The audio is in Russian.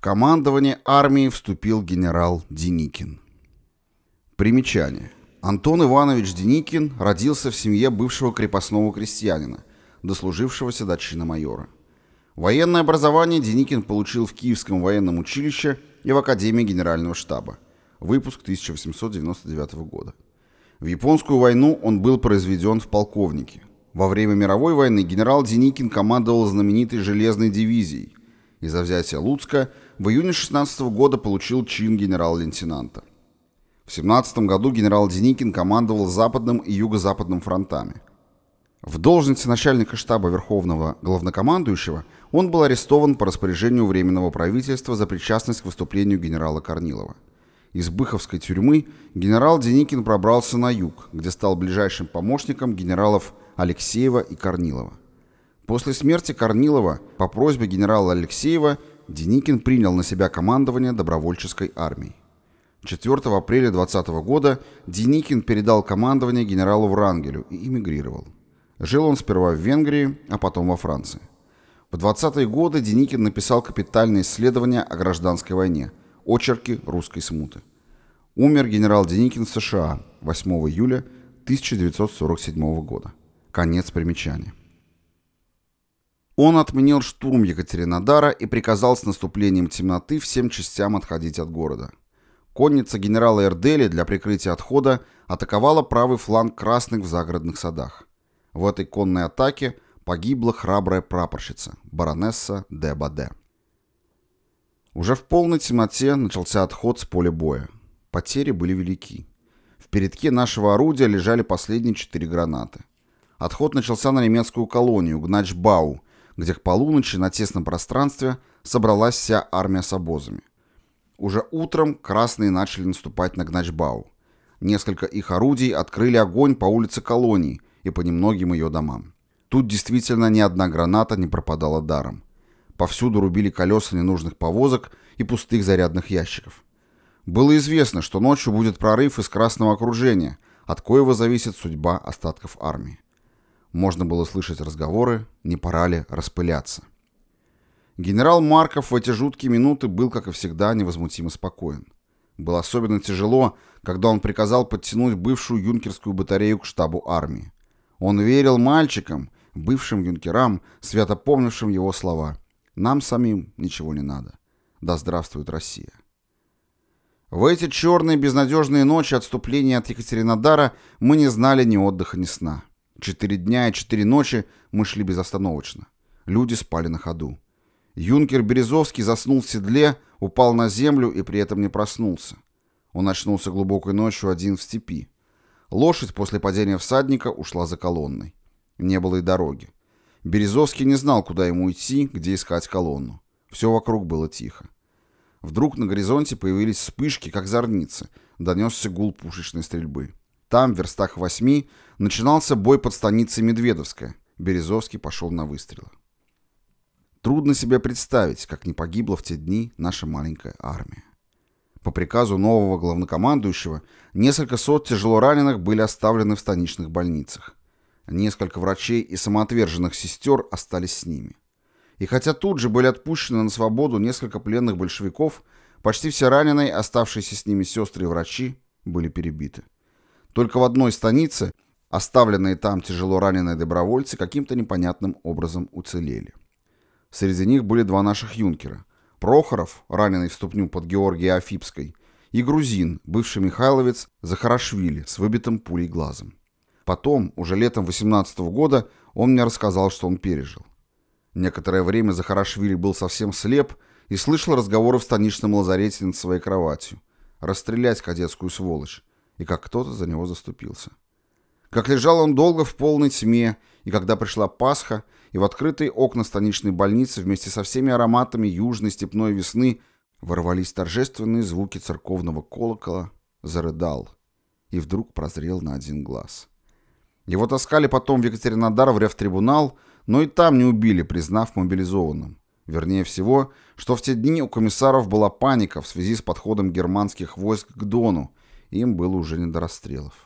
командование армией вступил генерал Деникин. Примечание. Антон Иванович Деникин родился в семье бывшего крепостного крестьянина, дослужившегося до чина майора. Военное образование Деникин получил в Киевском военном училище и в Академии Генерального штаба. Выпуск 1899 года. В Японскую войну он был произведен в полковнике. Во время мировой войны генерал Деникин командовал знаменитой железной дивизией. Из-за взятия Луцка в июне 16 года получил чин генерал-лейтенанта. В 17 году генерал Деникин командовал Западным и Юго-Западным фронтами. В должности начальника штаба Верховного Главнокомандующего он был арестован по распоряжению Временного правительства за причастность к выступлению генерала Корнилова. Из Быховской тюрьмы генерал Деникин пробрался на юг, где стал ближайшим помощником генералов Алексеева и Корнилова. После смерти Корнилова по просьбе генерала Алексеева Деникин принял на себя командование добровольческой армией. 4 апреля 2020 года Деникин передал командование генералу Врангелю и эмигрировал. Жил он сперва в Венгрии, а потом во Франции. В 20-е годы Деникин написал капитальное исследование о гражданской войне «Очерки русской смуты». Умер генерал Деникин в США 8 июля 1947 года. Конец примечания. Он отменил штурм Екатеринодара и приказал с наступлением темноты всем частям отходить от города. Конница генерала Эрдели для прикрытия отхода атаковала правый фланг красных в загородных садах. В этой конной атаке погибла храбрая прапорщица, баронесса де Баде. Уже в полной темноте начался отход с поля боя. Потери были велики. В передке нашего орудия лежали последние 4 гранаты. Отход начался на немецкую колонию Гначбау, где к полуночи на тесном пространстве собралась вся армия с обозами. Уже утром красные начали наступать на Гначбау. Несколько их орудий открыли огонь по улице Колонии и по немногим ее домам. Тут действительно ни одна граната не пропадала даром. Повсюду рубили колеса ненужных повозок и пустых зарядных ящиков. Было известно, что ночью будет прорыв из красного окружения, от коего зависит судьба остатков армии. Можно было слышать разговоры, не пора ли распыляться. Генерал Марков в эти жуткие минуты был, как и всегда, невозмутимо спокоен. Было особенно тяжело, когда он приказал подтянуть бывшую юнкерскую батарею к штабу армии. Он верил мальчикам, бывшим юнкерам, свято помнившим его слова: «Нам самим ничего не надо. Да здравствует Россия». В эти черные безнадежные ночи отступления от Екатеринодара мы не знали ни отдыха, ни сна. 4 дня и 4 ночи мы шли безостановочно. Люди спали на ходу. Юнкер Березовский заснул в седле, упал на землю и при этом не проснулся. Он очнулся глубокой ночью один в степи. Лошадь после падения всадника ушла за колонной. Не было и дороги. Березовский не знал, куда ему идти, где искать колонну. Все вокруг было тихо. Вдруг на горизонте появились вспышки, как зорницы. Донесся гул пушечной стрельбы. Там, в верстах 8, начинался бой под станицей Медведовская. Березовский пошел на выстрелы. Трудно себе представить, как не погибла в те дни наша маленькая армия. По приказу нового главнокомандующего несколько сот тяжелораненых были оставлены в станичных больницах. Несколько врачей и самоотверженных сестер остались с ними. И хотя тут же были отпущены на свободу несколько пленных большевиков, почти все раненые, оставшиеся с ними сестры и врачи, были перебиты. Только в одной станице оставленные там тяжело раненые добровольцы каким-то непонятным образом уцелели. Среди них были 2 наших юнкера: Прохоров, раненый в ступню под Георгией Афипской, и грузин, бывший михайловец Захарашвили с выбитым пулей глазом. Потом, уже летом 18 года, он мне рассказал, что он пережил. Некоторое время Захарашвили был совсем слеп и слышал разговоры в станичном лазарете над своей кроватью. Расстрелять кадетскую сволочь. И как кто-то за него заступился. Как лежал он долго в полной тьме, и когда пришла Пасха, и в открытые окна станичной больницы вместе со всеми ароматами южной степной весны ворвались торжественные звуки церковного колокола, зарыдал и вдруг прозрел на один глаз. Его таскали потом в Екатеринодар в ревтрибунал, но и там не убили, признав мобилизованным. Вернее всего, что в те дни у комиссаров была паника в связи с подходом германских войск к Дону, им было уже не до расстрелов.